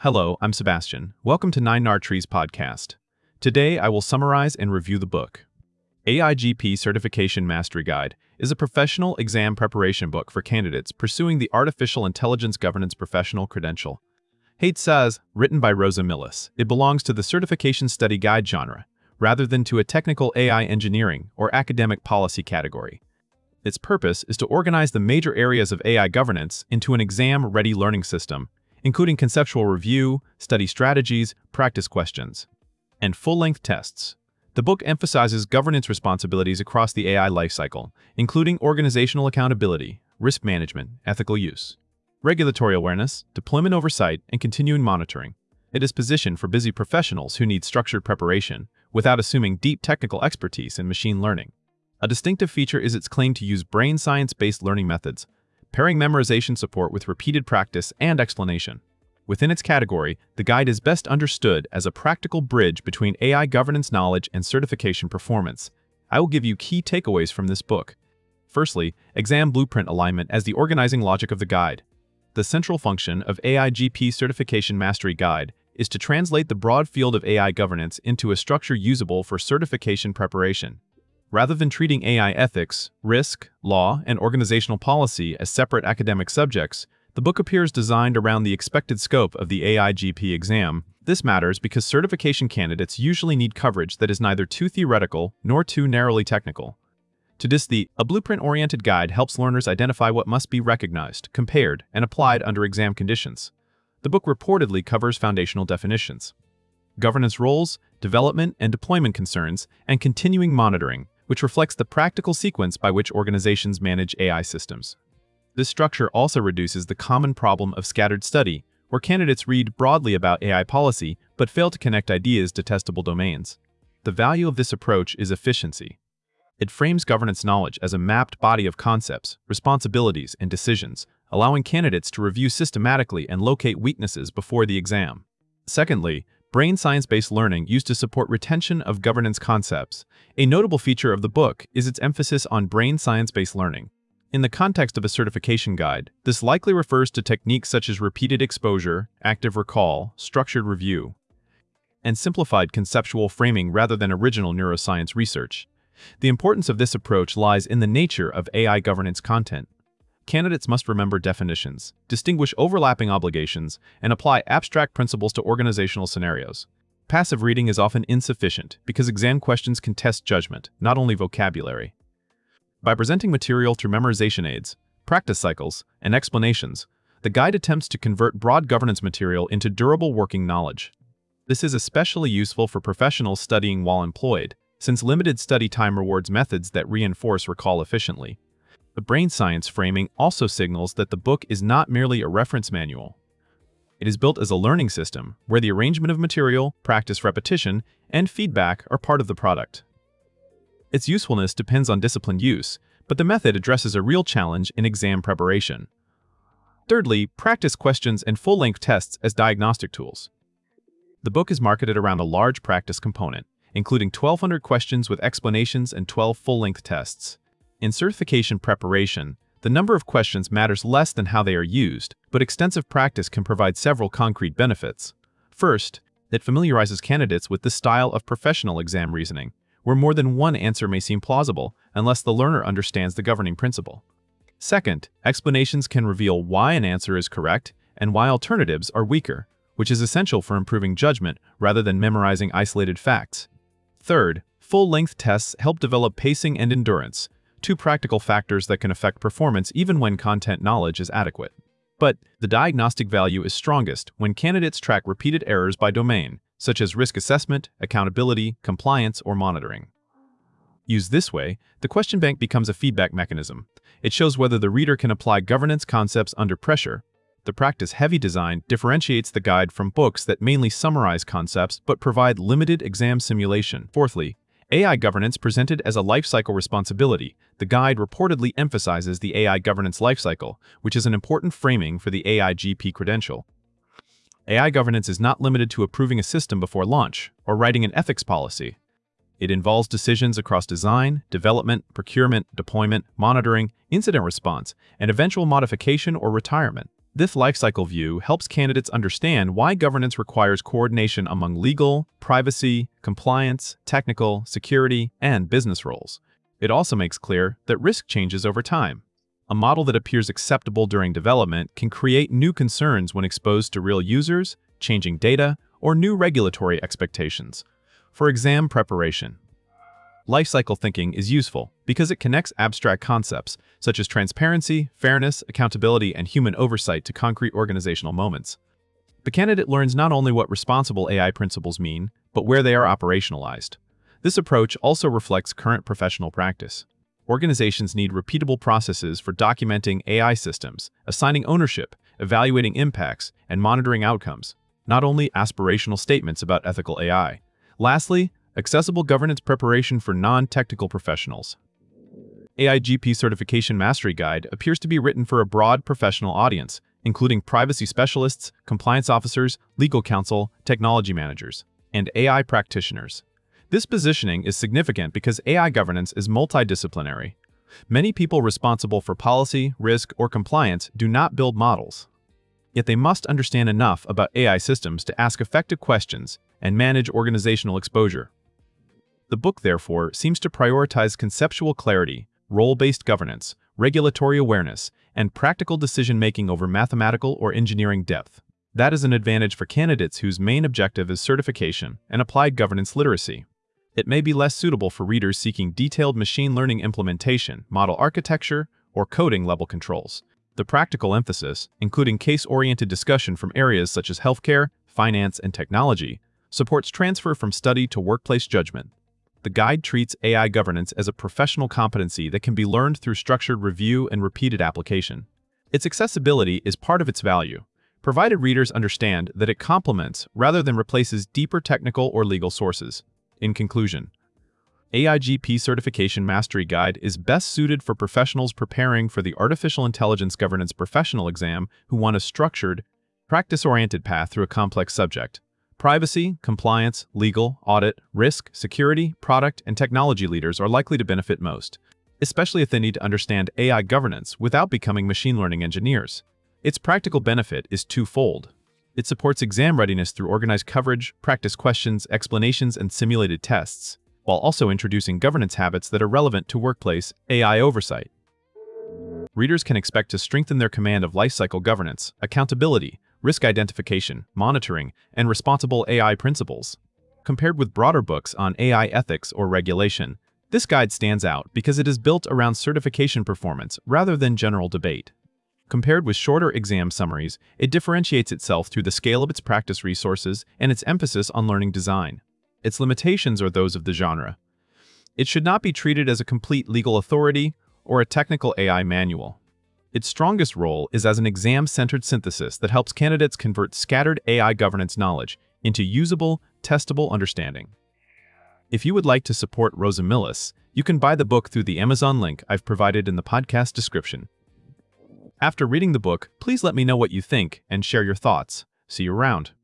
Hello, I'm Sebastian. Welcome to 9 Trees podcast. Today, I will summarize and review the book. AIGP Certification Mastery Guide is a professional exam preparation book for candidates pursuing the Artificial Intelligence Governance Professional Credential. Hate says, written by Rosa Millis, it belongs to the certification study guide genre, rather than to a technical AI engineering or academic policy category. Its purpose is to organize the major areas of AI governance into an exam-ready learning system, including conceptual review, study strategies, practice questions, and full-length tests. The book emphasizes governance responsibilities across the AI lifecycle, including organizational accountability, risk management, ethical use, regulatory awareness, deployment oversight, and continuing monitoring. It is positioned for busy professionals who need structured preparation without assuming deep technical expertise in machine learning. A distinctive feature is its claim to use brain science-based learning methods, pairing memorization support with repeated practice and explanation. Within its category, the guide is best understood as a practical bridge between AI governance knowledge and certification performance. I will give you key takeaways from this book. Firstly, exam blueprint alignment as the organizing logic of the guide. The central function of AIGP Certification Mastery Guide is to translate the broad field of AI governance into a structure usable for certification preparation. Rather than treating AI ethics, risk, law, and organizational policy as separate academic subjects, the book appears designed around the expected scope of the AIGP exam. This matters because certification candidates usually need coverage that is neither too theoretical nor too narrowly technical. To this, a blueprint-oriented guide helps learners identify what must be recognized, compared, and applied under exam conditions. The book reportedly covers foundational definitions, governance roles, development and deployment concerns, and continuing monitoring, which reflects the practical sequence by which organizations manage AI systems. This structure also reduces the common problem of scattered study, where candidates read broadly about AI policy but fail to connect ideas to testable domains. The value of this approach is efficiency. It frames governance knowledge as a mapped body of concepts, responsibilities, and decisions, allowing candidates to review systematically and locate weaknesses before the exam. Secondly, brain science-based learning used to support retention of governance concepts. A notable feature of the book is its emphasis on brain science-based learning. In the context of a certification guide, this likely refers to techniques such as repeated exposure, active recall, structured review, and simplified conceptual framing rather than original neuroscience research. The importance of this approach lies in the nature of AI governance content. Candidates must remember definitions, distinguish overlapping obligations, and apply abstract principles to organizational scenarios. Passive reading is often insufficient because exam questions can test judgment, not only vocabulary. By presenting material through memorization aids, practice cycles, and explanations, the guide attempts to convert broad governance material into durable working knowledge. This is especially useful for professionals studying while employed, since limited study time rewards methods that reinforce recall efficiently. The brain science framing also signals that the book is not merely a reference manual. It is built as a learning system where the arrangement of material, practice repetition, and feedback are part of the product. Its usefulness depends on disciplined use, but the method addresses a real challenge in exam preparation. Thirdly, practice questions and full-length tests as diagnostic tools. The book is marketed around a large practice component, including 1,200 questions with explanations and 12 full-length tests. In certification preparation, the number of questions matters less than how they are used, but extensive practice can provide several concrete benefits. First, it familiarizes candidates with the style of professional exam reasoning, where more than one answer may seem plausible unless the learner understands the governing principle. Second, explanations can reveal why an answer is correct and why alternatives are weaker, which is essential for improving judgment rather than memorizing isolated facts. Third, full-length tests help develop pacing and endurance, two practical factors that can affect performance even when content knowledge is adequate. But the diagnostic value is strongest when candidates track repeated errors by domain, such as risk assessment, accountability, compliance, or monitoring. Used this way, the question bank becomes a feedback mechanism. It shows whether the reader can apply governance concepts under pressure. The practice-heavy design differentiates the guide from books that mainly summarize concepts but provide limited exam simulation. Fourthly, AI governance presented as a lifecycle responsibility. The guide reportedly emphasizes the AI governance lifecycle, which is an important framing for the AIGP credential. AI governance is not limited to approving a system before launch or writing an ethics policy. It involves decisions across design, development, procurement, deployment, monitoring, incident response, and eventual modification or retirement. This lifecycle view helps candidates understand why governance requires coordination among legal, privacy, compliance, technical, security, and business roles. It also makes clear that risk changes over time. A model that appears acceptable during development can create new concerns when exposed to real users, changing data, or new regulatory expectations. For exam preparation, lifecycle thinking is useful because it connects abstract concepts such as transparency, fairness, accountability, and human oversight to concrete organizational moments. The candidate learns not only what responsible AI principles mean, but where they are operationalized. This approach also reflects current professional practice. Organizations need repeatable processes for documenting AI systems, assigning ownership, evaluating impacts, and monitoring outcomes, not only aspirational statements about ethical AI. Lastly, accessible governance preparation for non-technical professionals. AIGP Certification Mastery Guide appears to be written for a broad professional audience, including privacy specialists, compliance officers, legal counsel, technology managers, and AI practitioners. This positioning is significant because AI governance is multidisciplinary. Many people responsible for policy, risk, or compliance do not build models. Yet they must understand enough about AI systems to ask effective questions and manage organizational exposure. The book, therefore, seems to prioritize conceptual clarity, role-based governance, regulatory awareness, and practical decision-making over mathematical or engineering depth. That is an advantage for candidates whose main objective is certification and applied governance literacy. It may be less suitable for readers seeking detailed machine learning implementation, model architecture, or coding-level controls. The practical emphasis, including case-oriented discussion from areas such as healthcare, finance, and technology, supports transfer from study to workplace judgment. The guide treats AI governance as a professional competency that can be learned through structured review and repeated application. Its accessibility is part of its value, provided readers understand that it complements rather than replaces deeper technical or legal sources. In conclusion, AIGP Certification Mastery Guide is best suited for professionals preparing for the Artificial Intelligence Governance Professional exam who want a structured, practice-oriented path through a complex subject. Privacy, compliance, legal, audit, risk, security, product, and technology leaders are likely to benefit most, especially if they need to understand AI governance without becoming machine learning engineers. Its practical benefit is twofold. It supports exam readiness through organized coverage, practice questions, explanations, and simulated tests, while also introducing governance habits that are relevant to workplace AI oversight. Readers can expect to strengthen their command of lifecycle governance, accountability, risk identification, monitoring, and responsible AI principles. Compared with broader books on AI ethics or regulation, this guide stands out because it is built around certification performance rather than general debate. Compared with shorter exam summaries, it differentiates itself through the scale of its practice resources and its emphasis on learning design. Its limitations are those of the genre. It should not be treated as a complete legal authority or a technical AI manual. Its strongest role is as an exam-centered synthesis that helps candidates convert scattered AI governance knowledge into usable, testable understanding. If you would like to support Rosa Millis, you can buy the book through the Amazon link I've provided in the podcast description. After reading the book, please let me know what you think and share your thoughts. See you around.